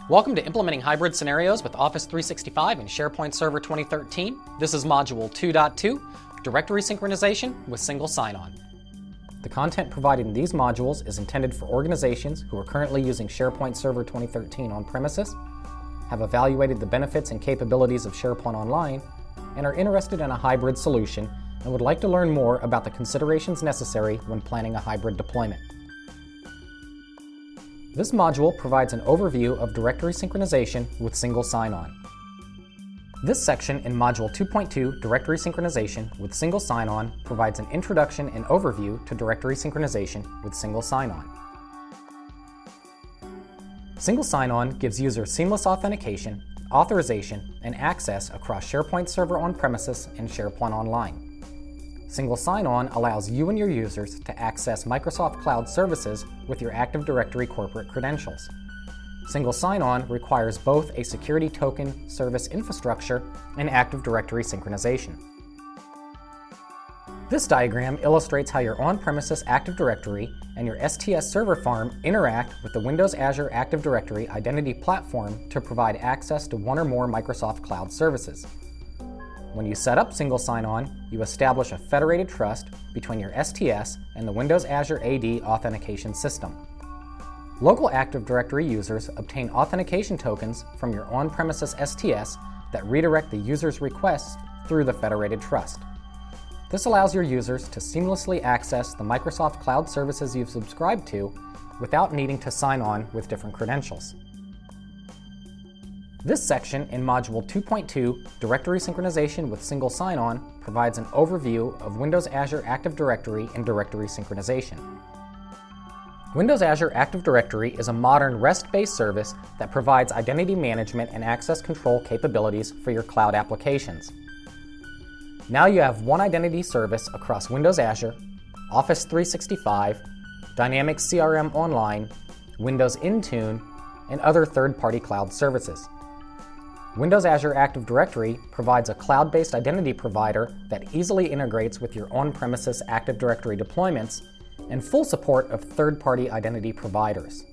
Welcome to Implementing Hybrid Scenarios with Office 365 and SharePoint Server 2013. This is Module 2.2, Directory Synchronization with Single Sign-On. The content provided in these modules is intended for organizations who are currently using SharePoint Server 2013 on premises, have evaluated the benefits and capabilities of SharePoint Online, and are interested in a hybrid solution and would like to learn more about the considerations necessary when planning a hybrid deployment. This module provides an overview of directory synchronization with single sign-on. This section in Module 2.2, Directory Synchronization with Single Sign-On, provides an introduction and overview to directory synchronization with single sign-on. Single sign-on gives users seamless authentication, authorization, and access across SharePoint Server on-premises and SharePoint Online. Single sign-on allows you and your users to access Microsoft Cloud services with your Active Directory corporate credentials. Single sign-on requires both a security token service infrastructure and Active Directory synchronization. This diagram illustrates how your on-premises Active Directory and your STS server farm interact with the Windows Azure Active Directory Identity Platform to provide access to one or more Microsoft Cloud services. When you set up single sign-on, you establish a federated trust between your STS and the Windows Azure AD authentication system. Local Active Directory users obtain authentication tokens from your on-premises STS that redirect the user's requests through the federated trust. This allows your users to seamlessly access the Microsoft Cloud services you've subscribed to without needing to sign on with different credentials. This section in Module 2.2, Directory Synchronization with Single Sign-On, provides an overview of Windows Azure Active Directory and directory synchronization. Windows Azure Active Directory is a modern REST-based service that provides identity management and access control capabilities for your cloud applications. Now you have one identity service across Windows Azure, Office 365, Dynamics CRM Online, Windows Intune, and other third-party cloud services. Windows Azure Active Directory provides a cloud-based identity provider that easily integrates with your on-premises Active Directory deployments and full support of third-party identity providers.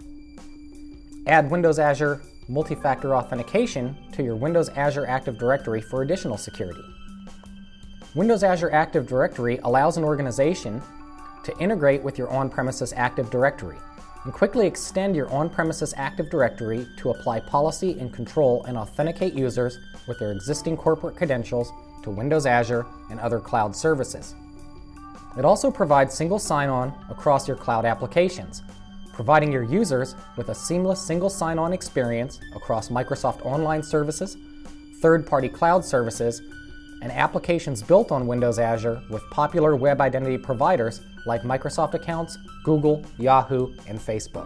Add Windows Azure Multi-Factor Authentication to your Windows Azure Active Directory for additional security. Windows Azure Active Directory allows an organization to integrate with your on-premises Active Directory and quickly extend your on-premises Active Directory to apply policy and control and authenticate users with their existing corporate credentials to Windows Azure and other cloud services. It also provides single sign-on across your cloud applications, providing your users with a seamless single sign-on experience across Microsoft Online services, third-party cloud services, and applications built on Windows Azure with popular web identity providers like Microsoft accounts, Google, Yahoo, and Facebook.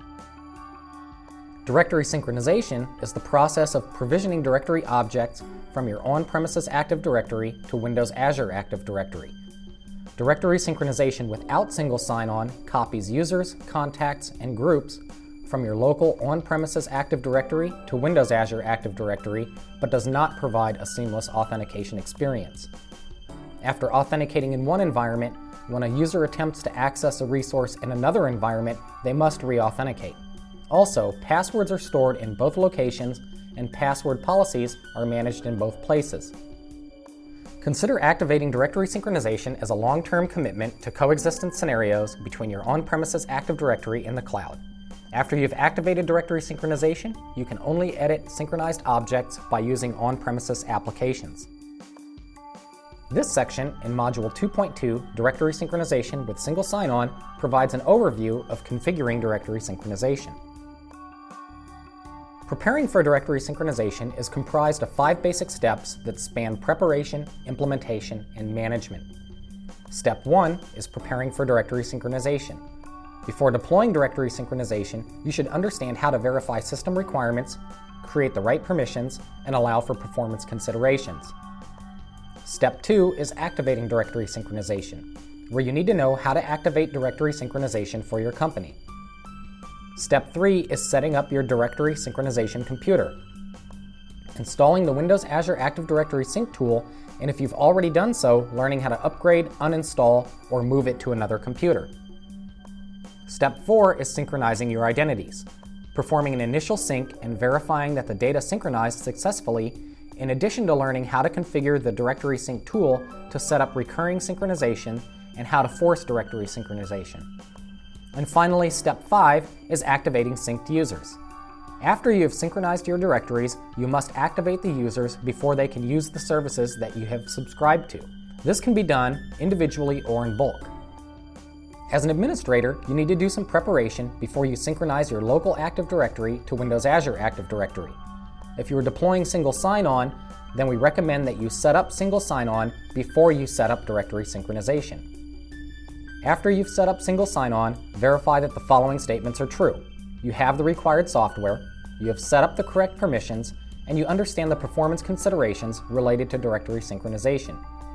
Directory synchronization is the process of provisioning directory objects from your on-premises Active Directory to Windows Azure Active Directory. Directory synchronization without single sign-on copies users, contacts, and groups from your local on-premises Active Directory to Windows Azure Active Directory, but does not provide a seamless authentication experience. After authenticating in one environment, when a user attempts to access a resource in another environment, they must re-authenticate. Also, passwords are stored in both locations, and password policies are managed in both places. Consider activating directory synchronization as a long-term commitment to coexistence scenarios between your on-premises Active Directory and the cloud. After you've activated directory synchronization, you can only edit synchronized objects by using on-premises applications. This section in Module 2.2, Directory Synchronization with Single Sign-On, provides an overview of configuring directory synchronization. Preparing for directory synchronization is comprised of 5 basic steps that span preparation, implementation, and management. Step 1 is preparing for directory synchronization. Before deploying directory synchronization, you should understand how to verify system requirements, create the right permissions, and allow for performance considerations. Step 2 is activating directory synchronization, where you need to know how to activate directory synchronization for your company. Step 3 is setting up your directory synchronization computer, installing the Windows Azure Active Directory Sync tool, and if you've already done so, learning how to upgrade, uninstall, or move it to another computer. Step 4 is synchronizing your identities. performing an initial sync and verifying that the data synchronized successfully, in addition to learning how to configure the directory sync tool to set up recurring synchronization and how to force directory synchronization. And finally, step 5 is activating synced users. After you have synchronized your directories, you must activate the users before they can use the services that you have subscribed to. This can be done individually or in bulk. As an administrator, you need to do some preparation before you synchronize your local Active Directory to Windows Azure Active Directory. If you are deploying single sign-on, then we recommend that you set up single sign-on before you set up directory synchronization. After you've set up single sign-on, verify that the following statements are true. You have the required software, you have set up the correct permissions, and you understand the performance considerations related to directory synchronization.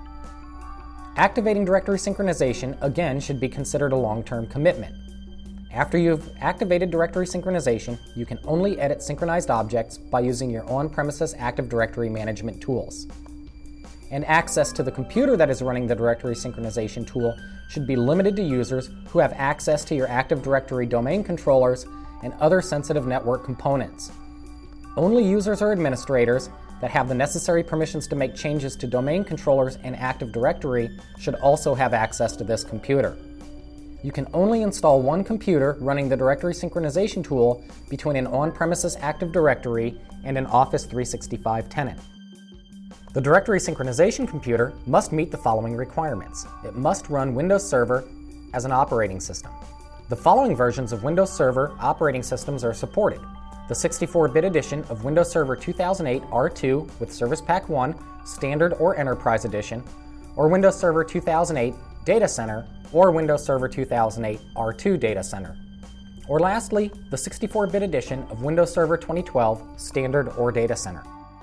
Activating directory synchronization, again, should be considered a long-term commitment. After you've activated directory synchronization, you can only edit synchronized objects by using your on-premises Active Directory management tools. And access to the computer that is running the directory synchronization tool should be limited to users who have access to your Active Directory domain controllers and other sensitive network components. Only users or administrators that have the necessary permissions to make changes to domain controllers and Active Directory should also have access to this computer. You can only install one computer running the directory synchronization tool between an on-premises Active Directory and an Office 365 tenant. The directory synchronization computer must meet the following requirements. It must run Windows Server as an operating system. The following versions of Windows Server operating systems are supported. The 64-bit edition of Windows Server 2008 R2 with Service Pack 1, Standard or Enterprise Edition, or Windows Server 2008 Data Center, or Windows Server 2008 R2 Data Center. Or lastly, the 64-bit edition of Windows Server 2012 Standard or Data Center.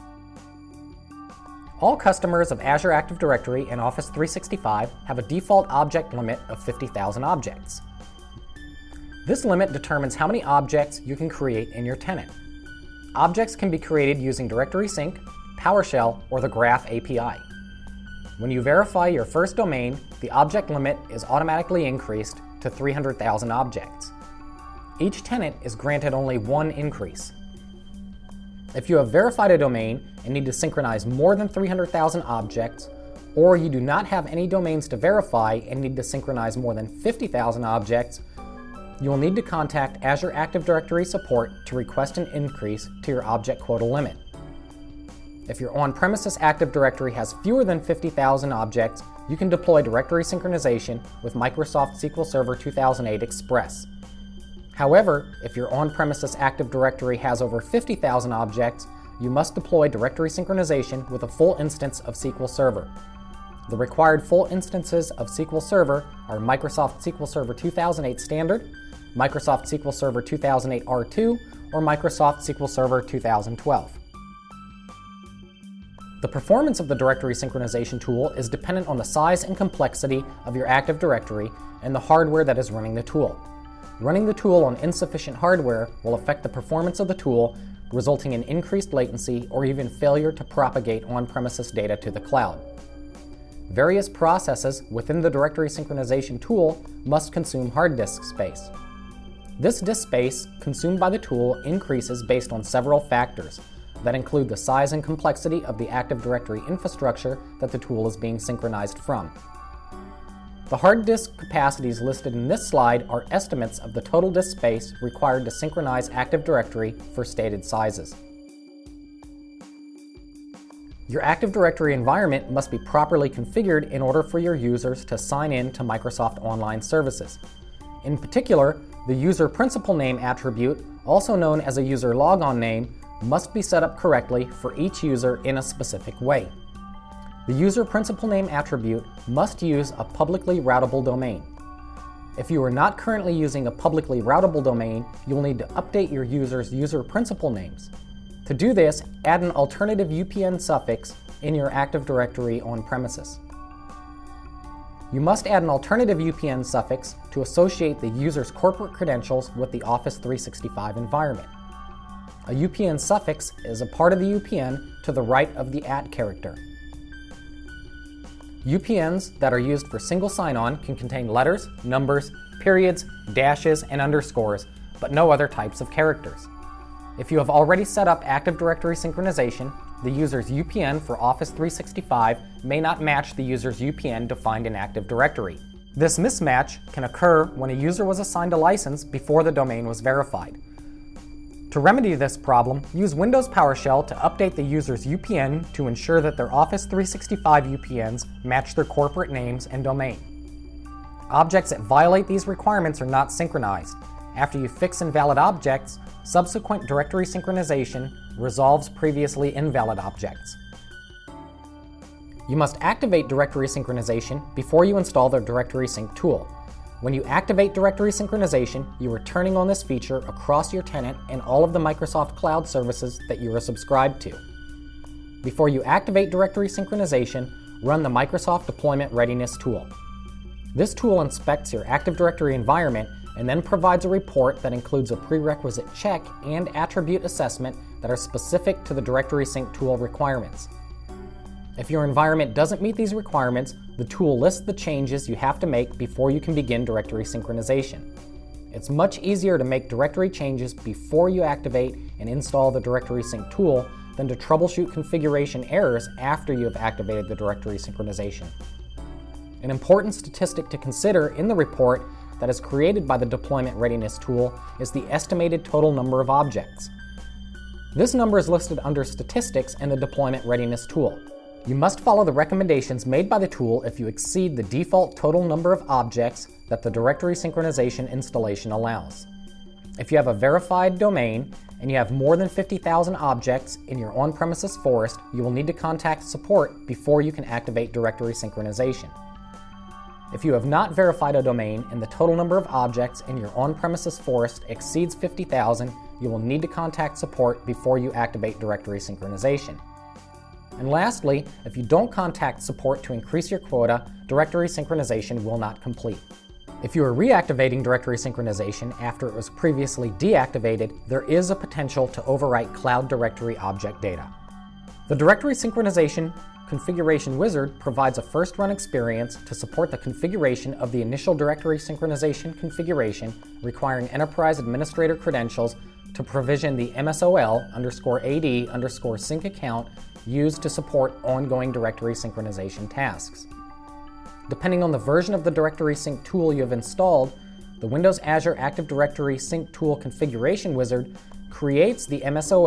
All customers of Azure Active Directory and Office 365 have a default object limit of 50,000 objects. This limit determines how many objects you can create in your tenant. Objects can be created using Directory Sync, PowerShell, or the Graph API. When you verify your first domain, the object limit is automatically increased to 300,000 objects. Each tenant is granted only one increase. If you have verified a domain and need to synchronize more than 300,000 objects, or you do not have any domains to verify and need to synchronize more than 50,000 objects, you will need to contact Azure Active Directory support to request an increase to your object quota limit. If your on-premises Active Directory has fewer than 50,000 objects, you can deploy directory synchronization with Microsoft SQL Server 2008 Express. However, if your on-premises Active Directory has over 50,000 objects, you must deploy directory synchronization with a full instance of SQL Server. The required full instances of SQL Server are Microsoft SQL Server 2008 Standard, Microsoft SQL Server 2008 R2, or Microsoft SQL Server 2012. The performance of the directory synchronization tool is dependent on the size and complexity of your Active Directory and the hardware that is running the tool. Running the tool on insufficient hardware will affect the performance of the tool, resulting in increased latency or even failure to propagate on-premises data to the cloud. Various processes within the directory synchronization tool must consume hard disk space. This disk space consumed by the tool increases based on several factors that include the size and complexity of the Active Directory infrastructure that the tool is being synchronized from. The hard disk capacities listed in this slide are estimates of the total disk space required to synchronize Active Directory for stated sizes. Your Active Directory environment must be properly configured in order for your users to sign in to Microsoft Online Services. In particular, the user principal name attribute, also known as a user logon name, must be set up correctly for each user in a specific way. The user principal name attribute must use a publicly routable domain. If you are not currently using a publicly routable domain, you will need to update your user's user principal names. To do this, add an alternative UPN suffix in your Active Directory on premises. You must add an alternative UPN suffix to associate the user's corporate credentials with the Office 365 environment. A UPN suffix is a part of the UPN to the right of the @ character. UPNs that are used for single sign-on can contain letters, numbers, periods, dashes, and underscores, but no other types of characters. If you have already set up Active Directory synchronization, the user's UPN for Office 365 may not match the user's UPN defined in Active Directory. This mismatch can occur when a user was assigned a license before the domain was verified. To remedy this problem, use Windows PowerShell to update the user's UPN to ensure that their Office 365 UPNs match their corporate names and domain. Objects that violate these requirements are not synchronized. After you fix invalid objects, subsequent directory synchronization resolves previously invalid objects. You must activate directory synchronization before you install the Directory Sync tool. When you activate directory synchronization, you are turning on this feature across your tenant and all of the Microsoft Cloud services that you are subscribed to. Before you activate directory synchronization, run the Microsoft Deployment Readiness tool. This tool inspects your Active Directory environment and then provides a report that includes a prerequisite check and attribute assessment that are specific to the Directory Sync tool requirements. If your environment doesn't meet these requirements, the tool lists the changes you have to make before you can begin directory synchronization. It's much easier to make directory changes before you activate and install the Directory Sync tool than to troubleshoot configuration errors after you have activated the directory synchronization. An important statistic to consider in the report that is created by the Deployment Readiness tool is the estimated total number of objects. This number is listed under Statistics in the Deployment Readiness tool. You must follow the recommendations made by the tool if you exceed the default total number of objects that the directory synchronization installation allows. If you have a verified domain and you have more than 50,000 objects in your on-premises forest, you will need to contact support before you can activate directory synchronization. If you have not verified a domain and the total number of objects in your on-premises forest exceeds 50,000, you will need to contact support before you activate directory synchronization. And lastly, if you don't contact support to increase your quota, directory synchronization will not complete. If you are reactivating directory synchronization after it was previously deactivated, there is a potential to overwrite Cloud Directory object data. The Directory Synchronization Configuration Wizard provides a first-run experience to support the configuration of the initial directory synchronization configuration requiring Enterprise Administrator credentials to provision the MSOL_AD_sync account used to support ongoing directory synchronization tasks. Depending on the version of the Directory Sync tool you have installed, the Windows Azure Active Directory Sync Tool Configuration Wizard creates the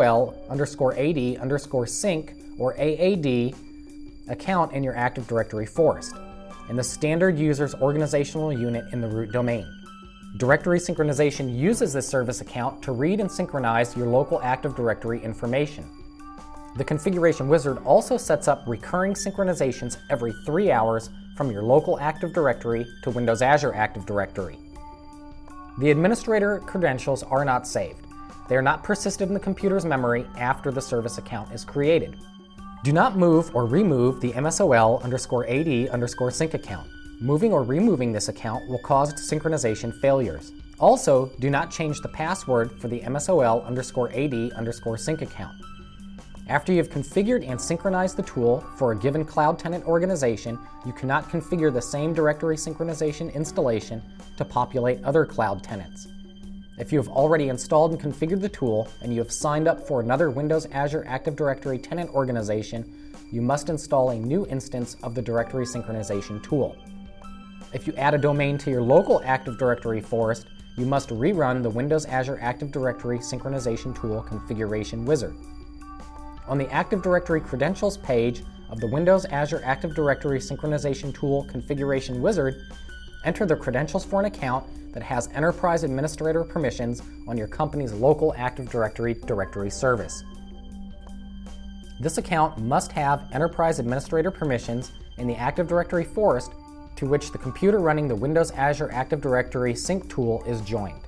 MSOL_AD_sync or AAD account in your Active Directory forest, in the standard user's organizational unit in the root domain. Directory synchronization uses this service account to read and synchronize your local Active Directory information. The Configuration Wizard also sets up recurring synchronizations every 3 hours from your local Active Directory to Windows Azure Active Directory. The administrator credentials are not saved. They are not persisted in the computer's memory after the service account is created. Do not move or remove the MSOL_AD_sync account. Moving or removing this account will cause synchronization failures. Also, do not change the password for the MSOL_AD_sync account. After you have configured and synchronized the tool for a given cloud tenant organization, you cannot configure the same directory synchronization installation to populate other cloud tenants. If you have already installed and configured the tool and you have signed up for another Windows Azure Active Directory tenant organization, you must install a new instance of the directory synchronization tool. If you add a domain to your local Active Directory forest, you must rerun the Windows Azure Active Directory Synchronization Tool Configuration Wizard. On the Active Directory Credentials page of the Windows Azure Active Directory Synchronization Tool Configuration Wizard, enter the credentials for an account that has Enterprise Administrator permissions on your company's local Active Directory directory service. This account must have Enterprise Administrator permissions in the Active Directory forest to which the computer running the Windows Azure Active Directory Sync tool is joined.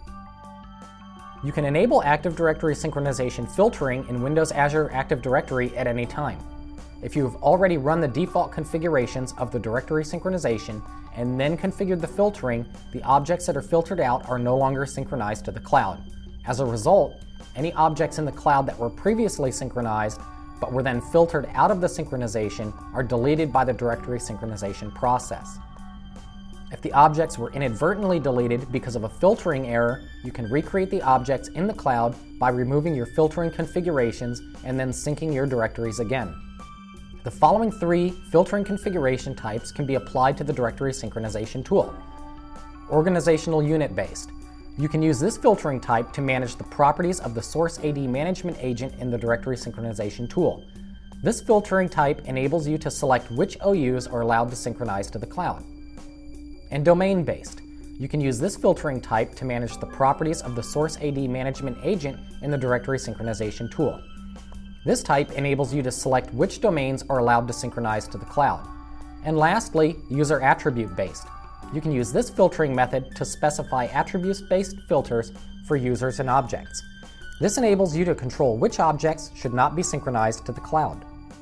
You can enable Active Directory synchronization filtering in Windows Azure Active Directory at any time. If you have already run the default configurations of the directory synchronization and then configured the filtering, the objects that are filtered out are no longer synchronized to the cloud. As a result, any objects in the cloud that were previously synchronized but were then filtered out of the synchronization are deleted by the directory synchronization process. If the objects were inadvertently deleted because of a filtering error, you can recreate the objects in the cloud by removing your filtering configurations and then syncing your directories again. The following 3 filtering configuration types can be applied to the directory synchronization tool. Organizational unit based. You can use this filtering type to manage the properties of the Source AD management agent in the directory synchronization tool. This filtering type enables you to select which OUs are allowed to synchronize to the cloud. And domain-based. You can use this filtering type to manage the properties of the Source AD management agent in the directory synchronization tool. This type enables you to select which domains are allowed to synchronize to the cloud. And lastly, user attribute-based. You can use this filtering method to specify attributes-based filters for users and objects. This enables you to control which objects should not be synchronized to the cloud.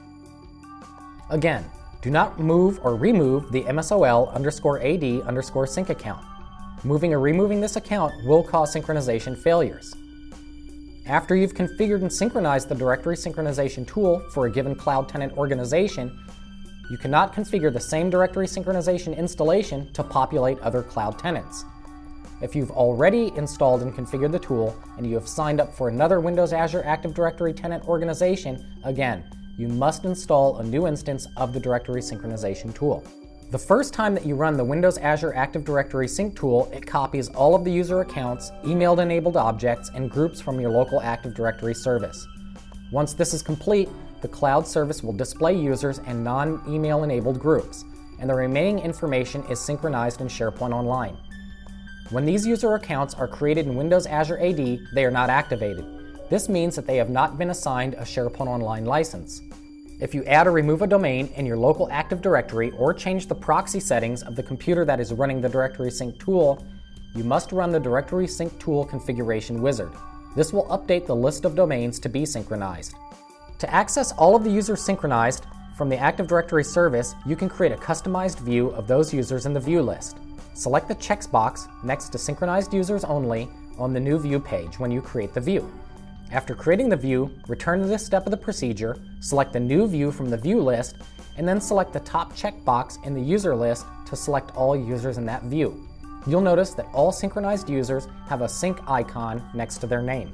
Again, do not move or remove the MSOL_AD_sync account. Moving or removing this account will cause synchronization failures. After you've configured and synchronized the directory synchronization tool for a given cloud tenant organization, you cannot configure the same directory synchronization installation to populate other cloud tenants. If you've already installed and configured the tool and you have signed up for another Windows Azure Active Directory tenant organization, again, you must install a new instance of the directory synchronization tool. The first time that you run the Windows Azure Active Directory Sync tool, it copies all of the user accounts, email-enabled objects, and groups from your local Active Directory service. Once this is complete, the cloud service will display users and non-email enabled groups, and the remaining information is synchronized in SharePoint Online. When these user accounts are created in Windows Azure AD, they are not activated. This means that they have not been assigned a SharePoint Online license. If you add or remove a domain in your local Active Directory or change the proxy settings of the computer that is running the Directory Sync tool, you must run the Directory Sync tool configuration wizard. This will update the list of domains to be synchronized. To access all of the users synchronized from the Active Directory service, you can create a customized view of those users in the view list. Select the checkbox next to Synchronized Users Only on the New View page when you create the view. After creating the view, return to this step of the procedure, select the new view from the view list, and then select the top checkbox in the user list to select all users in that view. You'll notice that all synchronized users have a sync icon next to their name.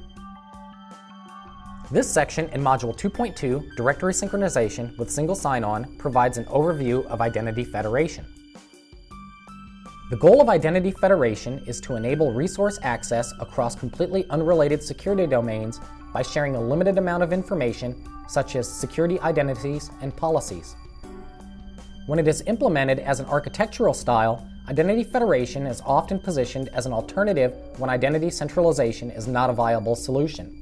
This section in Module 2.2, Directory Synchronization with Single Sign-On, provides an overview of Identity Federation. The goal of Identity Federation is to enable resource access across completely unrelated security domains by sharing a limited amount of information, such as security identities and policies. When it is implemented as an architectural style, Identity Federation is often positioned as an alternative when identity centralization is not a viable solution.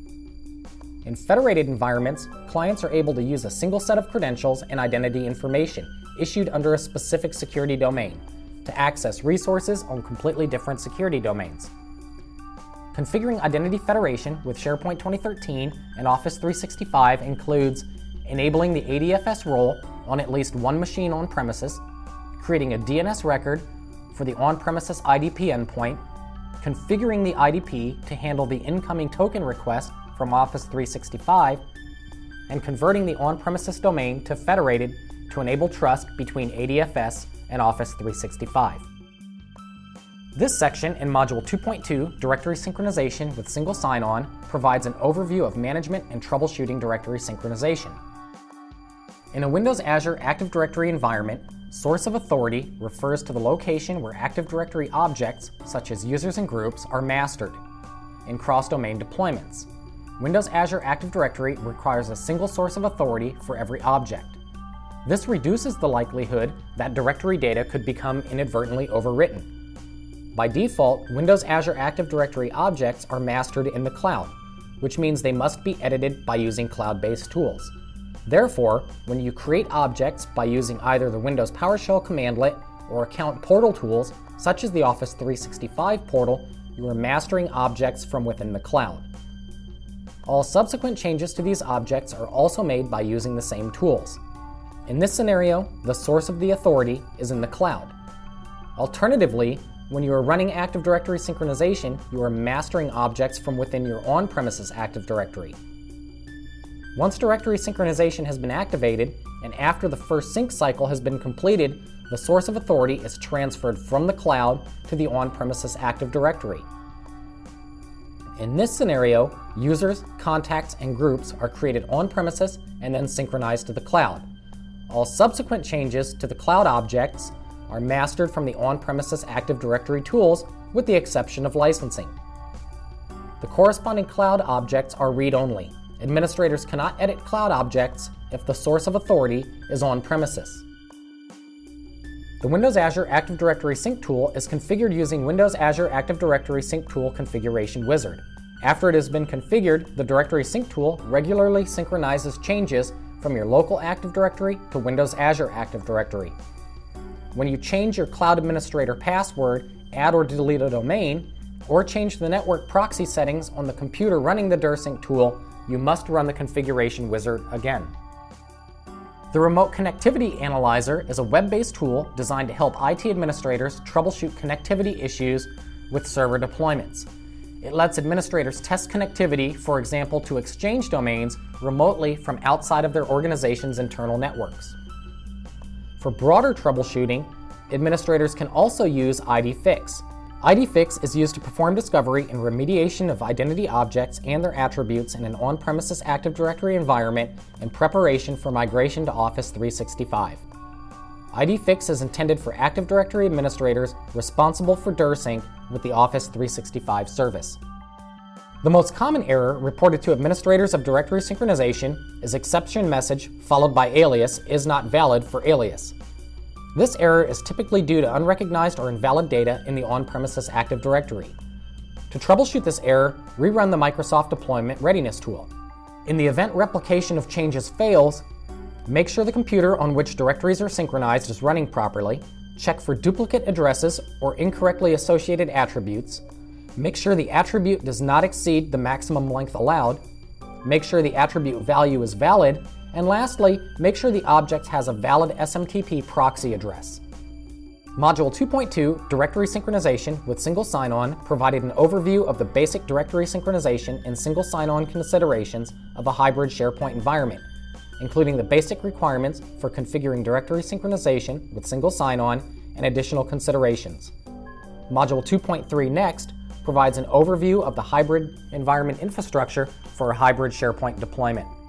In federated environments, clients are able to use a single set of credentials and identity information issued under a specific security domain to access resources on completely different security domains. Configuring Identity Federation with SharePoint 2013 and Office 365 includes enabling the ADFS role on at least one machine on premises, creating a DNS record for the on-premises IDP endpoint, configuring the IDP to handle the incoming token request from Office 365, and converting the on-premises domain to federated to enable trust between ADFS and Office 365. This section in Module 2.2, Directory Synchronization with Single Sign-On, provides an overview of management and troubleshooting directory synchronization. In a Windows Azure Active Directory environment, source of authority refers to the location where Active Directory objects, such as users and groups, are mastered in cross-domain deployments. Windows Azure Active Directory requires a single source of authority for every object. This reduces the likelihood that directory data could become inadvertently overwritten. By default, Windows Azure Active Directory objects are mastered in the cloud, which means they must be edited by using cloud-based tools. Therefore, when you create objects by using either the Windows PowerShell commandlet or account portal tools, such as the Office 365 portal, you are mastering objects from within the cloud. All subsequent changes to these objects are also made by using the same tools. In this scenario, the source of the authority is in the cloud. Alternatively, when you are running Active Directory synchronization, you are mastering objects from within your on-premises Active Directory. Once directory synchronization has been activated, and after the first sync cycle has been completed, the source of authority is transferred from the cloud to the on-premises Active Directory. In this scenario, users, contacts, and groups are created on-premises and then synchronized to the cloud. All subsequent changes to the cloud objects are mastered from the on-premises Active Directory tools with the exception of licensing. The corresponding cloud objects are read-only. Administrators cannot edit cloud objects if the source of authority is on-premises. The Windows Azure Active Directory Sync tool is configured using Windows Azure Active Directory Sync tool configuration wizard. After it has been configured, the Directory Sync tool regularly synchronizes changes from your local Active Directory to Windows Azure Active Directory. When you change your cloud administrator password, add or delete a domain, or change the network proxy settings on the computer running the DirSync tool, you must run the configuration wizard again. The Remote Connectivity Analyzer is a web-based tool designed to help IT administrators troubleshoot connectivity issues with server deployments. It lets administrators test connectivity, for example, to Exchange domains, remotely from outside of their organization's internal networks. For broader troubleshooting, administrators can also use IDFix. IDFix is used to perform discovery and remediation of identity objects and their attributes in an on-premises Active Directory environment in preparation for migration to Office 365. IDFix is intended for Active Directory administrators responsible for DirSync with the Office 365 service. The most common error reported to administrators of directory synchronization is exception message followed by alias is not valid for alias. This error is typically due to unrecognized or invalid data in the on-premises Active Directory. To troubleshoot this error, rerun the Microsoft Deployment Readiness tool. In the event replication of changes fails, make sure the computer on which directories are synchronized is running properly, check for duplicate addresses or incorrectly associated attributes, make sure the attribute does not exceed the maximum length allowed, make sure the attribute value is valid, and lastly, make sure the object has a valid SMTP proxy address. Module 2.2, Directory Synchronization with Single Sign-On, provided an overview of the basic directory synchronization and single sign-on considerations of a hybrid SharePoint environment, including the basic requirements for configuring directory synchronization with single sign-on and additional considerations. Module 2.3 next provides an overview of the hybrid environment infrastructure for a hybrid SharePoint deployment.